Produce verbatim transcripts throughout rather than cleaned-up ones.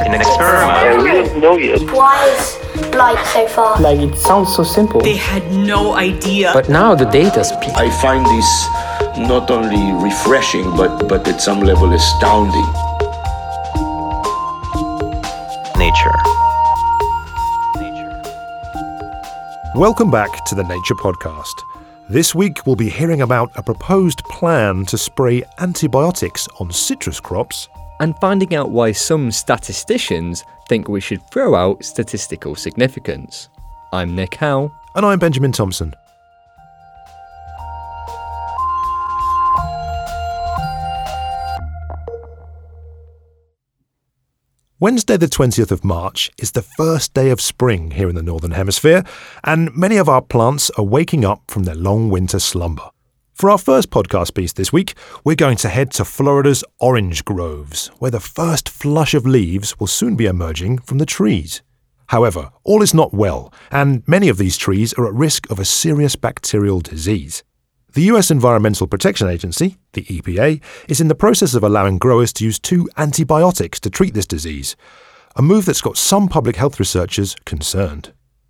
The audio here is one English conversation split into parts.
in an experiment. And we don't know yet. Why is blight so far? Like, it sounds so simple. They had no idea. But now the data speaks. I find this not only refreshing, but, but at some level astounding. Nature. Welcome back to the Nature Podcast. This week we'll be hearing about a proposed plan to spray antibiotics on citrus crops and finding out why some statisticians think we should throw out statistical significance. I'm Nick Howe. And I'm Benjamin Thompson. Wednesday the twentieth of March is the first day of spring here in the Northern Hemisphere, and many of our plants are waking up from their long winter slumber. For our first podcast piece this week, we're going to head to Florida's orange groves, where the first flush of leaves will soon be emerging from the trees. However, all is not well, and many of these trees are at risk of a serious bacterial disease. The U S Environmental Protection Agency, the E P A, is in the process of allowing growers to use two antibiotics to treat this disease, a move that's got some public health researchers concerned.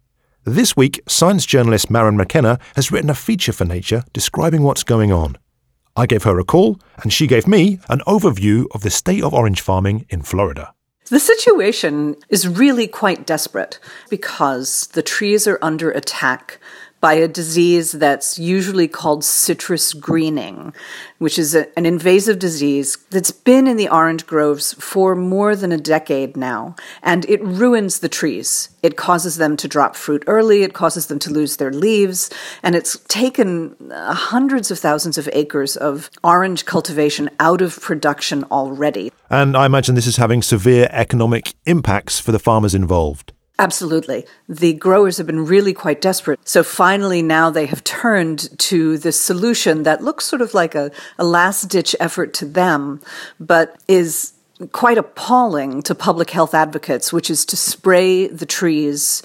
This week, science journalist Maren McKenna has written a feature for Nature describing what's going on. I gave her a call, and she gave me an overview of the state of orange farming in Florida. The situation is really quite desperate because the trees are under attack by a disease that's usually called citrus greening, which is a, an invasive disease that's been in the orange groves for more than a decade now, and it ruins the trees. It causes them to drop fruit early, it causes them to lose their leaves, and it's taken uh, hundreds of thousands of acres of orange cultivation out of production already. And I imagine this is having severe economic impacts for the farmers involved. Absolutely. The growers have been really quite desperate. So finally now they have turned to this solution that looks sort of like a, a last-ditch effort to them, but is quite appalling to public health advocates, which is to spray the trees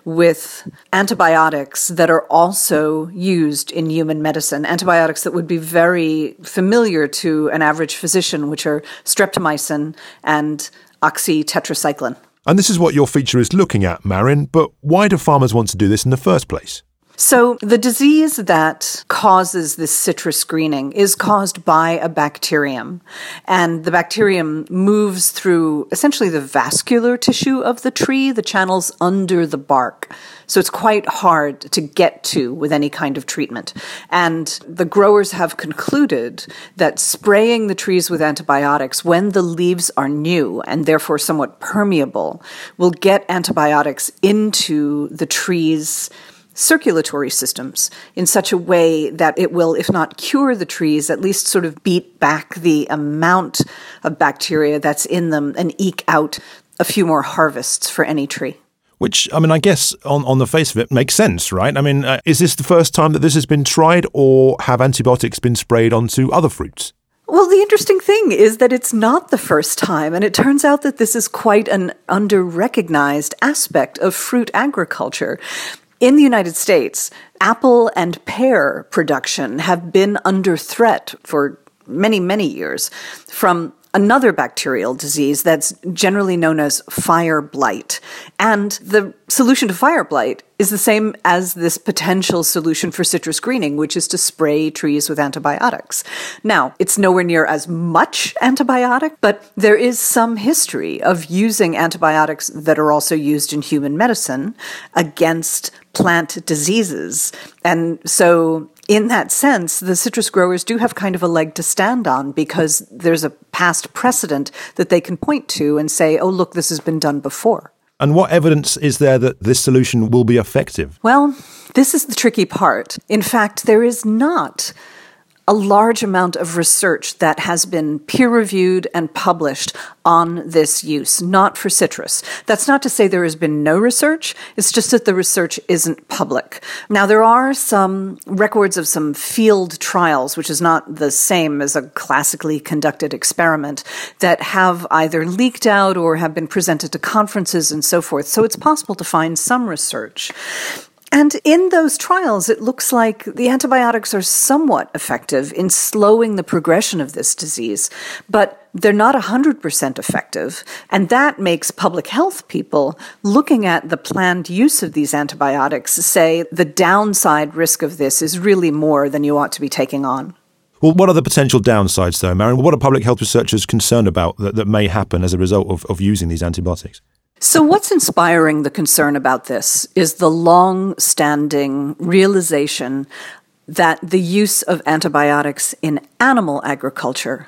with antibiotics that are also used in human medicine, antibiotics that would be very familiar to an average physician, which are streptomycin and oxytetracycline. And this is what your feature is looking at, Maren, but why do farmers want to do this in the first place? So the disease that causes this citrus greening is caused by a bacterium, and the bacterium moves through essentially the vascular tissue of the tree, the channels under the bark. So it's quite hard to get to with any kind of treatment. And the growers have concluded that spraying the trees with antibiotics when the leaves are new and therefore somewhat permeable will get antibiotics into the trees' circulatory systems in such a way that it will, if not cure the trees, at least sort of beat back the amount of bacteria that's in them and eke out a few more harvests for any tree. Which, I mean, I guess on, on the face of it makes sense, right? I mean, uh, is this the first time that this has been tried, or have antibiotics been sprayed onto other fruits? Well, the interesting thing is that it's not the first time, and it turns out that this is quite an under-recognized aspect of fruit agriculture. In the United States, apple and pear production have been under threat for many, many years from another bacterial disease that's generally known as fire blight. And the solution to fire blight is the same as this potential solution for citrus greening, which is to spray trees with antibiotics. Now, it's nowhere near as much antibiotic, but there is some history of using antibiotics that are also used in human medicine against plant diseases. And so in that sense, the citrus growers do have kind of a leg to stand on because there's a past precedent that they can point to and say, oh, look, this has been done before. And what evidence is there that this solution will be effective? Well, this is the tricky part. In fact, there is not a large amount of research that has been peer-reviewed and published on this use, not for citrus. That's not to say there has been no research, it's just that the research isn't public. Now, there are some records of some field trials, which is not the same as a classically conducted experiment, that have either leaked out or have been presented to conferences and so forth. So it's possible to find some research. And in those trials, it looks like the antibiotics are somewhat effective in slowing the progression of this disease, but they're not one hundred percent effective. And that makes public health people looking at the planned use of these antibiotics say the downside risk of this is really more than you ought to be taking on. Well, what are the potential downsides, though, Marion? What are public health researchers concerned about that, that may happen as a result of, of using these antibiotics? So what's inspiring the concern about this is the long-standing realization that the use of antibiotics in animal agriculture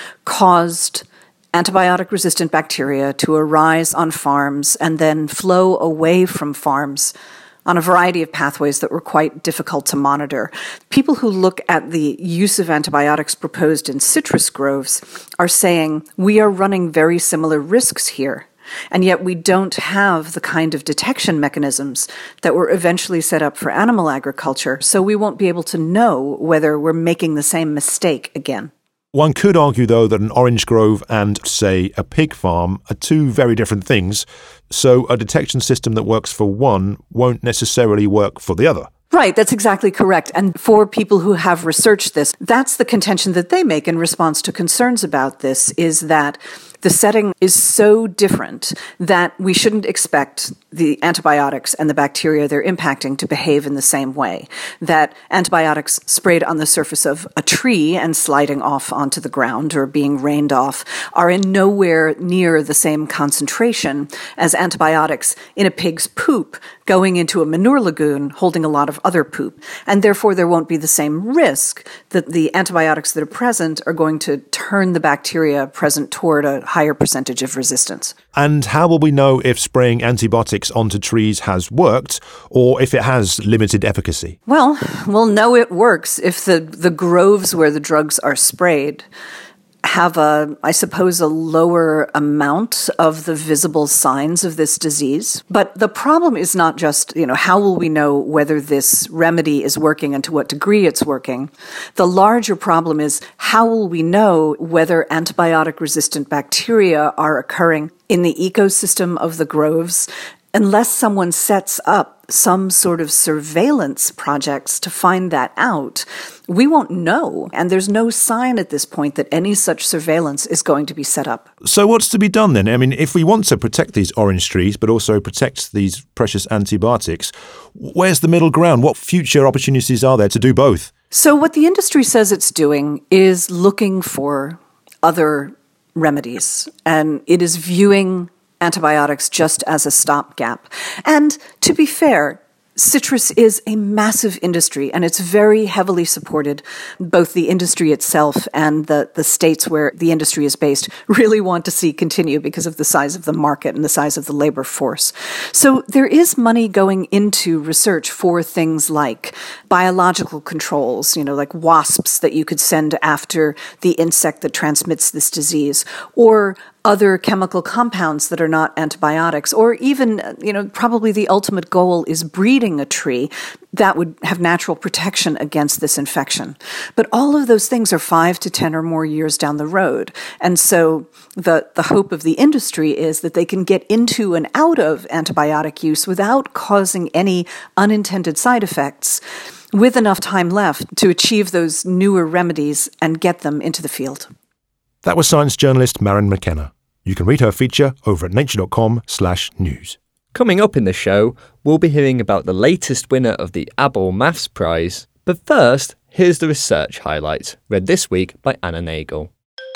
caused antibiotic-resistant bacteria to arise on farms and then flow away from farms on a variety of pathways that were quite difficult to monitor. People who look at the use of antibiotics proposed in citrus groves are saying we are running very similar risks here. And yet we don't have the kind of detection mechanisms that were eventually set up for animal agriculture, so we won't be able to know whether we're making the same mistake again. One could argue, though, that an orange grove and, say, a pig farm are two very different things, so a detection system that works for one won't necessarily work for the other. Right, that's exactly correct. And for people who have researched this, that's the contention that they make in response to concerns about this, is that the setting is so different that we shouldn't expect the antibiotics and the bacteria they're impacting to behave in the same way. That antibiotics sprayed on the surface of a tree and sliding off onto the ground or being rained off are in nowhere near the same concentration as antibiotics in a pig's poop going into a manure lagoon holding a lot of other poop. And therefore there won't be the same risk that the antibiotics that are present are going to turn the bacteria present toward a higher percentage of resistance. And how will we know if spraying antibiotics onto trees has worked or if it has limited efficacy? Well, we'll know it works if the, the groves where the drugs are sprayed have a, I suppose, a lower amount of the visible signs of this disease. But the problem is not just, you know, how will we know whether this remedy is working and to what degree it's working? The larger problem is how will we know whether antibiotic-resistant bacteria are occurring in the ecosystem of the groves unless someone sets up some sort of surveillance projects to find that out. We won't know, and there's no sign at this point that any such surveillance is going to be set up. So what's to be done then? I mean, if we want to protect these orange trees, but also protect these precious antibiotics, where's the middle ground? What future opportunities are there to do both? So what the industry says it's doing is looking for other remedies, and it is viewing antibiotics just as a stopgap. And to be fair, citrus is a massive industry, and it's very heavily supported. Both the industry itself and the, the states where the industry is based really want to see continue because of the size of the market and the size of the labor force. So there is money going into research for things like biological controls, you know, like wasps that you could send after the insect that transmits this disease, or other chemical compounds that are not antibiotics, or even, you know, probably the ultimate goal is breeding a tree that would have natural protection against this infection. But all of those things are five to ten or more years down the road. And so the, the hope of the industry is that they can get into and out of antibiotic use without causing any unintended side effects, with enough time left to achieve those newer remedies and get them into the field. That was science journalist Marion McKenna. You can read her feature over at nature.com slash news. Coming up in the show, we'll be hearing about the latest winner of the Abel Maths Prize. But first, here's the research highlights, read this week by Anna Nagel.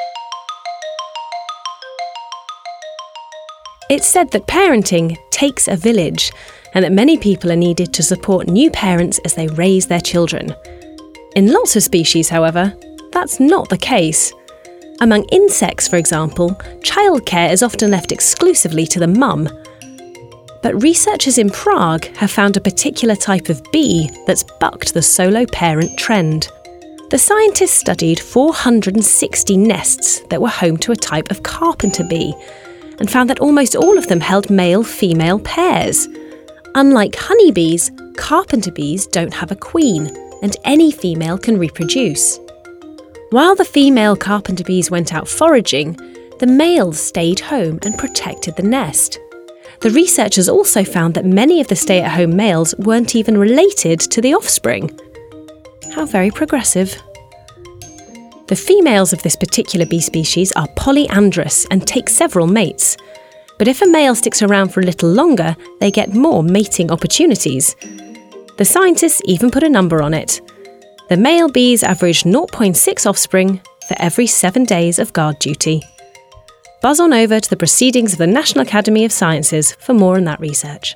It's said that parenting takes a village, and that many people are needed to support new parents as they raise their children. In lots of species, however, that's not the case. Among insects, for example, childcare is often left exclusively to the mum. But researchers in Prague have found a particular type of bee that's bucked the solo parent trend. The scientists studied four hundred sixty nests that were home to a type of carpenter bee and found that almost all of them held male-female pairs. Unlike honeybees, carpenter bees don't have a queen, and any female can reproduce. While the female carpenter bees went out foraging, the males stayed home and protected the nest. The researchers also found that many of the stay-at-home males weren't even related to the offspring. How very progressive. The females of this particular bee species are polyandrous and take several mates. But if a male sticks around for a little longer, they get more mating opportunities. The scientists even put a number on it. The male bees average zero point six offspring for every seven days of guard duty. Buzz on over to the Proceedings of the National Academy of Sciences for more on that research.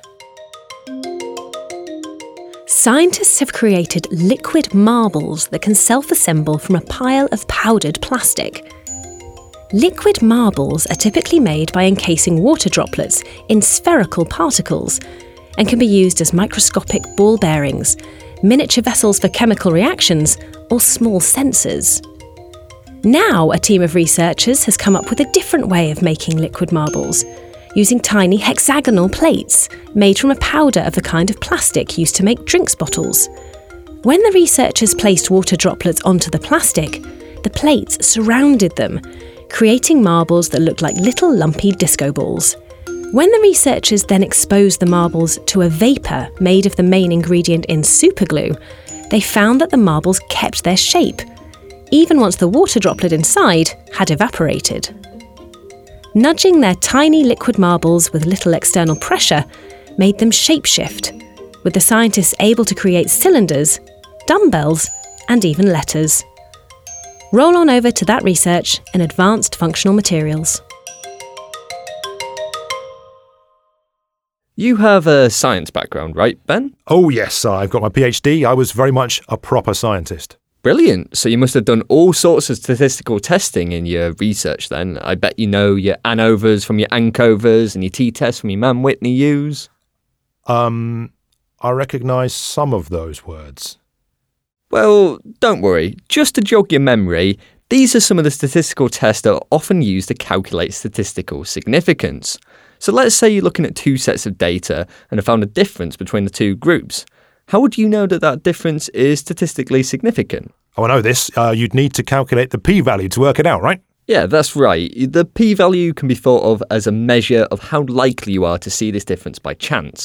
Scientists have created liquid marbles that can self-assemble from a pile of powdered plastic. Liquid marbles are typically made by encasing water droplets in spherical particles and can be used as microscopic ball bearings, miniature vessels for chemical reactions, or small sensors. Now, a team of researchers has come up with a different way of making liquid marbles, using tiny hexagonal plates made from a powder of the kind of plastic used to make drinks bottles. When the researchers placed water droplets onto the plastic, the plates surrounded them, creating marbles that looked like little lumpy disco balls. When the researchers then exposed the marbles to a vapour made of the main ingredient in superglue, they found that the marbles kept their shape, even once the water droplet inside had evaporated. Nudging their tiny liquid marbles with little external pressure made them shapeshift, with the scientists able to create cylinders, dumbbells, and even letters. Roll on over to that research in Advanced Functional Materials. You have a science background, right, Ben? Oh yes, I've got my PhD. I was very much a proper scientist. Brilliant. So you must have done all sorts of statistical testing in your research then. I bet you know your ANOVAs from your ANCOVAs and your t-tests from your Mann-Whitney U's. Um, I recognise some of those words. Well, don't worry. Just to jog your memory, these are some of the statistical tests that are often used to calculate statistical significance. So let's say you're looking at two sets of data and have found a difference between the two groups. How would you know that that difference is statistically significant? Oh, I know this. Uh, you'd need to calculate the p-value to work it out, right? Yeah, that's right. The p-value can be thought of as a measure of how likely you are to see this difference by chance.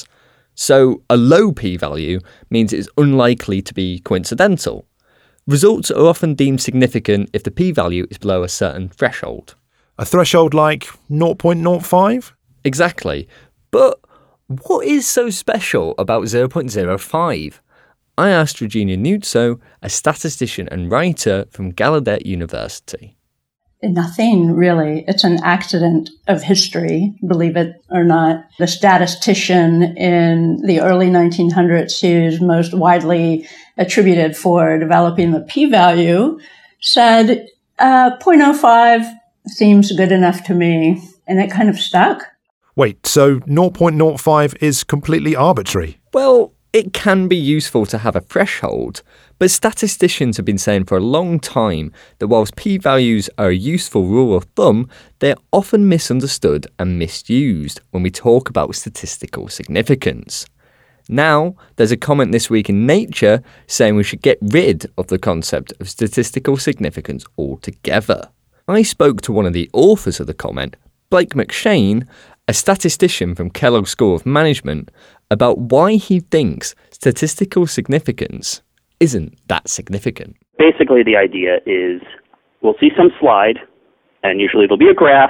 So a low p-value means it's unlikely to be coincidental. Results are often deemed significant if the p-value is below a certain threshold. A threshold like zero point zero five? Exactly. But what is so special about zero point zero five? I asked Regina Nuzzo, a statistician and writer from Gallaudet University. Nothing, really. It's an accident of history, believe it or not. The statistician in the early nineteen hundreds who's most widely attributed for developing the p-value said, uh, zero point zero five seems good enough to me, and it kind of stuck. Wait, so zero point zero five is completely arbitrary? Well, it can be useful to have a threshold, but statisticians have been saying for a long time that whilst p-values are a useful rule of thumb, they're often misunderstood and misused when we talk about statistical significance. Now, there's a comment this week in Nature saying we should get rid of the concept of statistical significance altogether. I spoke to one of the authors of the comment, Blake McShane, a statistician from Kellogg School of Management, about why he thinks statistical significance isn't that significant. Basically, the idea is we'll see some slide, and usually there'll be a graph,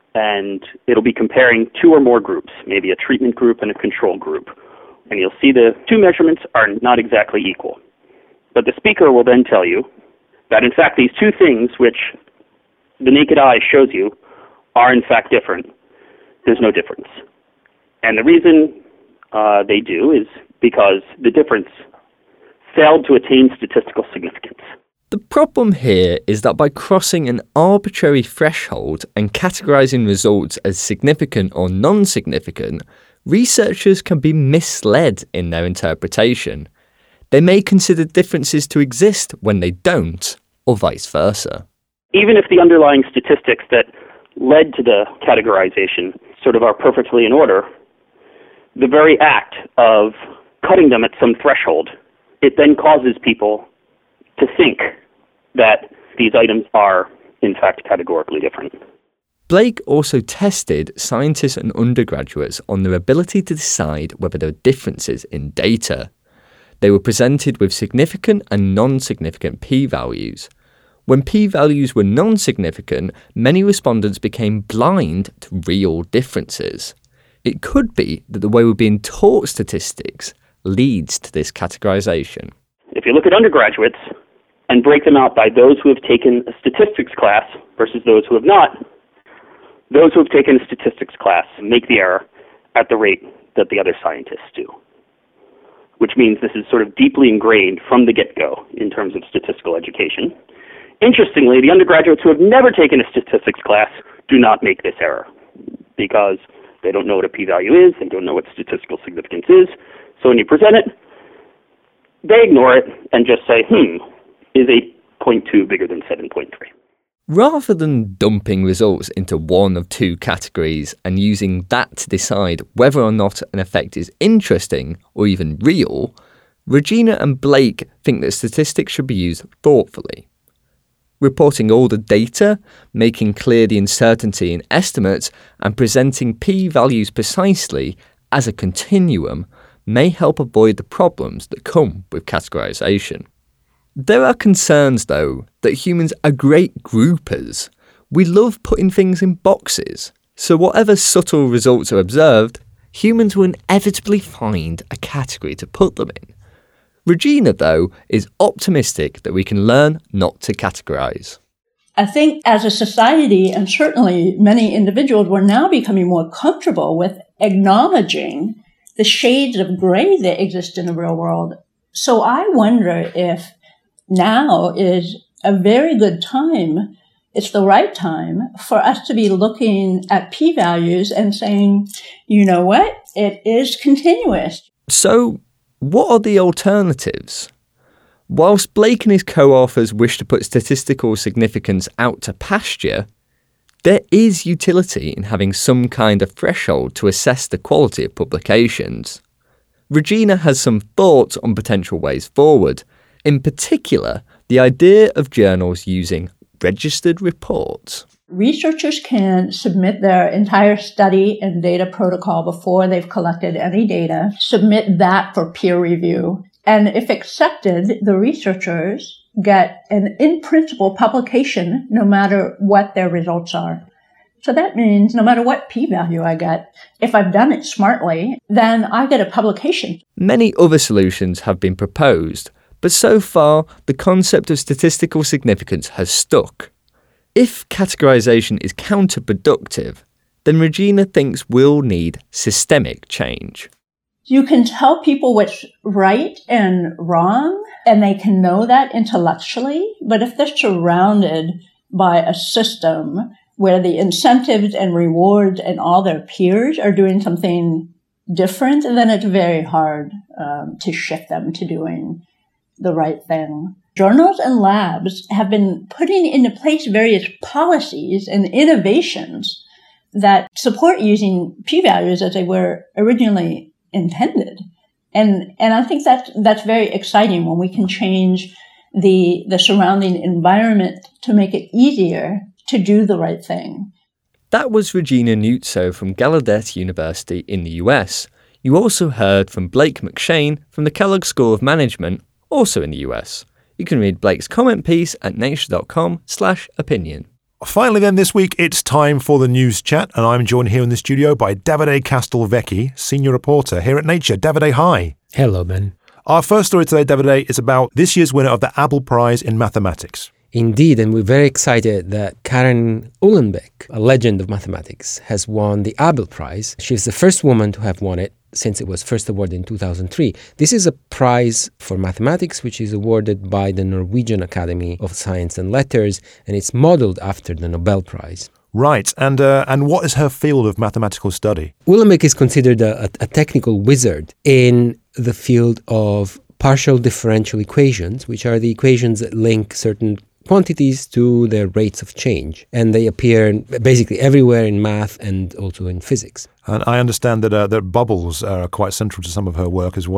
and it'll be comparing two or more groups, maybe a treatment group and a control group. And you'll see the two measurements are not exactly equal. But the speaker will then tell you that, in fact, these two things, which the naked eye shows you, are in fact different. There's no difference. And the reason uh, they do is because the difference failed to attain statistical significance. The problem here is that by crossing an arbitrary threshold and categorizing results as significant or non-significant, researchers can be misled in their interpretation. They may consider differences to exist when they don't, or vice versa. Even if the underlying statistics that led to the categorization sort of are perfectly in order, the very act of cutting them at some threshold, it then causes people to think that these items are, in fact, categorically different. Blake also tested scientists and undergraduates on their ability to decide whether there were differences in data. They were presented with significant and non-significant p-values. When p-values were non-significant, many respondents became blind to real differences. It could be that the way we're being taught statistics leads to this categorization. If you look at undergraduates and break them out by those who have taken a statistics class versus those who have not, those who have taken a statistics class make the error at the rate that the other scientists do, which means this is sort of deeply ingrained from the get-go in terms of statistical education. Interestingly, the undergraduates who have never taken a statistics class do not make this error because they don't know what a p-value is, they don't know what statistical significance is, so when you present it, they ignore it and just say, hmm, is eight point two bigger than seven point three? Rather than dumping results into one of two categories and using that to decide whether or not an effect is interesting or even real, Regina and Blake think that statistics should be used thoughtfully. Reporting all the data, making clear the uncertainty in estimates, and presenting p-values precisely as a continuum may help avoid the problems that come with categorization. There are concerns, though, that humans are great groupers. We love putting things in boxes. So whatever subtle results are observed, humans will inevitably find a category to put them in. Regina, though, is optimistic that we can learn not to categorize. I think as a society, and certainly many individuals, we're now becoming more comfortable with acknowledging the shades of gray that exist in the real world. So I wonder if now is a very good time, it's the right time for us to be looking at p-values and saying, you know what, it is continuous. So what are the alternatives? Whilst Blake and his co-authors wish to put statistical significance out to pasture, there is utility in having some kind of threshold to assess the quality of publications. Regina has some thoughts on potential ways forward. In particular, the idea of journals using registered reports. Researchers can submit their entire study and data protocol before they've collected any data, submit that for peer review, and if accepted, the researchers get an in-principle publication no matter what their results are. So that means no matter what p-value I get, if I've done it smartly, then I get a publication. Many other solutions have been proposed, but so far, the concept of statistical significance has stuck. If categorization is counterproductive, then Regina thinks we'll need systemic change. You can tell people what's right and wrong, and they can know that intellectually, but if they're surrounded by a system where the incentives and rewards and all their peers are doing something different, then it's very hard um, to shift them to doing the right thing. Journals and labs have been putting into place various policies and innovations that support using p-values as they were originally intended. And and I think that's, that's very exciting when we can change the, the surrounding environment to make it easier to do the right thing. That was Regina Nuzzo from Gallaudet University in the U S. You also heard from Blake McShane from the Kellogg School of Management, also in the U S. You can read Blake's comment piece at nature.com slash opinion. Finally then this week, it's time for the news chat, and I'm joined here in the studio by Davide Castelvecchi, senior reporter here at Nature. Davide, hi. Hello, Ben. Our first story today, Davide, is about this year's winner of the Abel Prize in Mathematics. Indeed, and we're very excited that Karen Uhlenbeck, a legend of mathematics, has won the Abel Prize. She's the first woman to have won it since it was first awarded in two thousand three. This is a prize for mathematics which is awarded by the Norwegian Academy of Science and Letters, and it's modeled after the Nobel Prize. Right, and uh, and what is her field of mathematical study? Uhlenbeck is considered a, a technical wizard in the field of partial differential equations, which are the equations that link certain quantities to their rates of change. And they appear basically everywhere in math and also in physics. And I understand that uh, that bubbles are quite central to some of her work as well.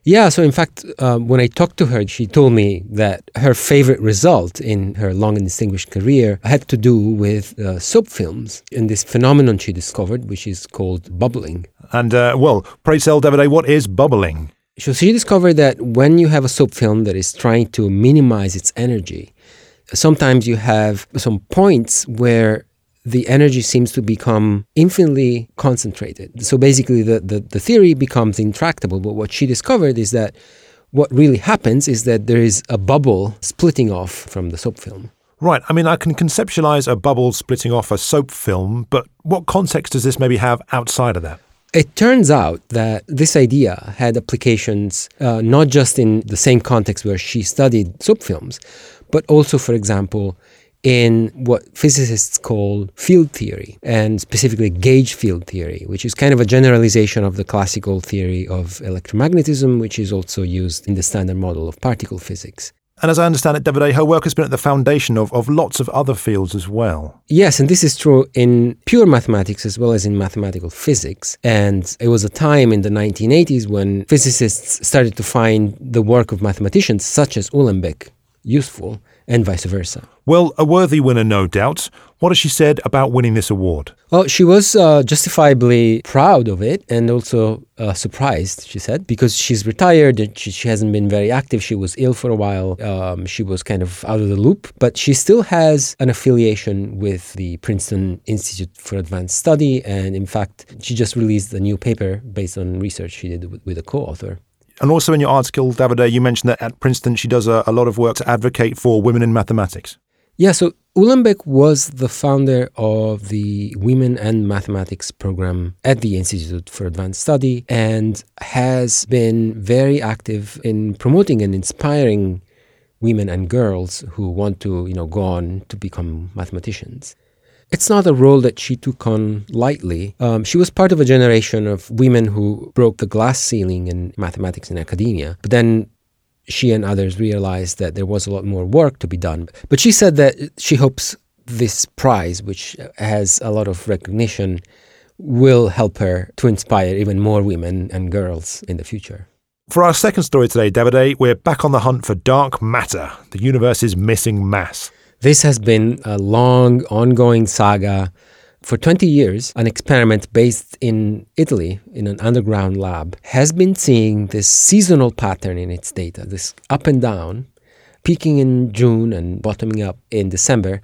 Yeah, so in fact, uh, when I talked to her, she told me that her favorite result in her long and distinguished career had to do with uh, soap films and this phenomenon she discovered, which is called bubbling. And, uh, well, pray tell, Davide, what is bubbling? So she discovered that when you have a soap film that is trying to minimize its energy, sometimes you have some points where the energy seems to become infinitely concentrated. So basically the, the, the theory becomes intractable. But what she discovered is that what really happens is that there is a bubble splitting off from the soap film. Right. I mean, I can conceptualize a bubble splitting off a soap film, but what context does this maybe have outside of that? It turns out that this idea had applications uh, not just in the same context where she studied soap films, but also, for example, in what physicists call field theory, and specifically gauge field theory, which is kind of a generalization of the classical theory of electromagnetism, which is also used in the standard model of particle physics. And as I understand it, Davide, her work has been at the foundation of, of lots of other fields as well. Yes, and this is true in pure mathematics as well as in mathematical physics. And it was a time in the nineteen eighties when physicists started to find the work of mathematicians such as Uhlenbeck useful, and vice versa. Well, a worthy winner, no doubt. What has she said about winning this award? Well, she was uh, justifiably proud of it and also uh, surprised, she said, because she's retired and she, she hasn't been very active. She was ill for a while. Um, she was kind of out of the loop, but she still has an affiliation with the Princeton Institute for Advanced Study. And in fact, she just released a new paper based on research she did with, with a co-author. And also in your article, Davide, you mentioned that at Princeton she does a, a lot of work to advocate for women in mathematics. Yeah, so Uhlenbeck was the founder of the Women and Mathematics program at the Institute for Advanced Study and has been very active in promoting and inspiring women and girls who want to, you know, go on to become mathematicians. It's not a role that she took on lightly. Um, she was part of a generation of women who broke the glass ceiling in mathematics in academia. But then she and others realized that there was a lot more work to be done. But she said that she hopes this prize, which has a lot of recognition, will help her to inspire even more women and girls in the future. For our second story today, Davide, we're back on the hunt for dark matter, the universe's missing mass. This has been a long, ongoing saga. For twenty years, an experiment based in Italy in an underground lab has been seeing this seasonal pattern in its data, this up and down, peaking in June and bottoming up in December.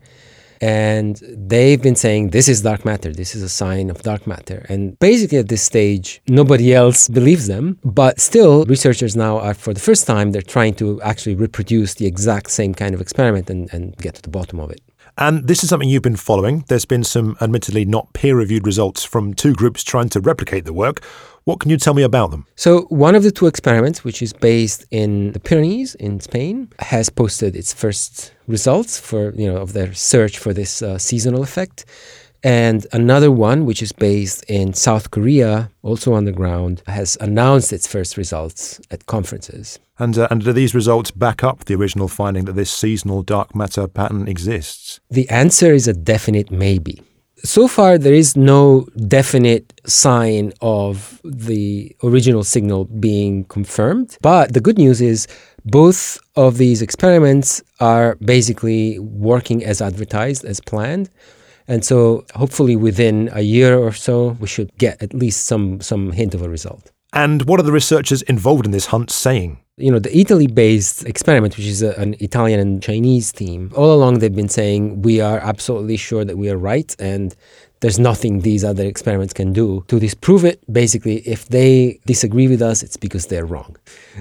And they've been saying, this is dark matter, this is a sign of dark matter. And basically at this stage, nobody else believes them. But still, researchers now are, for the first time, they're trying to actually reproduce the exact same kind of experiment and, and get to the bottom of it. And this is something you've been following. There's been some admittedly not peer-reviewed results from two groups trying to replicate the work. What can you tell me about them? So one of the two experiments, which is based in the Pyrenees in Spain, has posted its first results for, you know, of their search for this uh, seasonal effect. And another one, which is based in South Korea, also underground, has announced its first results at conferences. And, uh, and do these results back up the original finding that this seasonal dark matter pattern exists? The answer is a definite maybe. So far, there is no definite sign of the original signal being confirmed. But the good news is both of these experiments are basically working as advertised, as planned. And so hopefully within a year or so, we should get at least some, some hint of a result. And what are the researchers involved in this hunt saying? You know, the Italy-based experiment, which is a, an Italian and Chinese team, all along they've been saying we are absolutely sure that we are right and there's nothing these other experiments can do to disprove it. Basically, if they disagree with us, it's because they're wrong.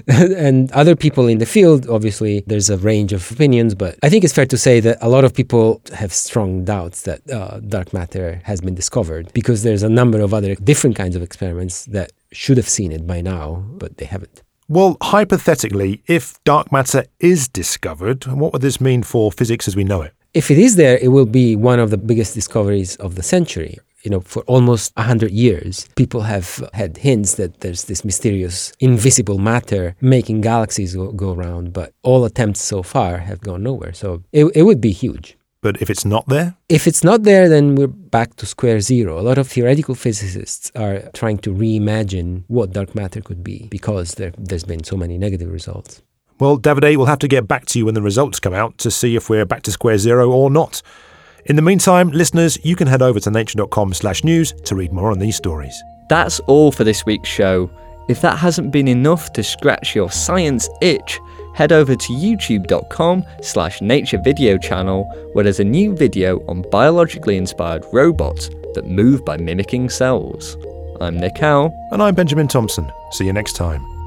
And other people in the field, obviously, there's a range of opinions, but I think it's fair to say that a lot of people have strong doubts that uh, dark matter has been discovered because there's a number of other different kinds of experiments that should have seen it by now, but they haven't. Well, hypothetically, if dark matter is discovered, what would this mean for physics as we know it? If it is there, it will be one of the biggest discoveries of the century. You know, for almost one hundred years, people have had hints that there's this mysterious invisible matter making galaxies go, go around, but all attempts so far have gone nowhere. So it, it would be huge. But if it's not there? If it's not there, then we're back to square zero. A lot of theoretical physicists are trying to reimagine what dark matter could be because there, there's been so many negative results. Well, Davide, we'll have to get back to you when the results come out to see if we're back to square zero or not. In the meantime, listeners, you can head over to nature.com slash news to read more on these stories. That's all for this week's show. If that hasn't been enough to scratch your science itch, head over to youtube.com slash nature video channel where there's a new video on biologically inspired robots that move by mimicking cells. I'm Nick Howell. And I'm Benjamin Thompson. See you next time.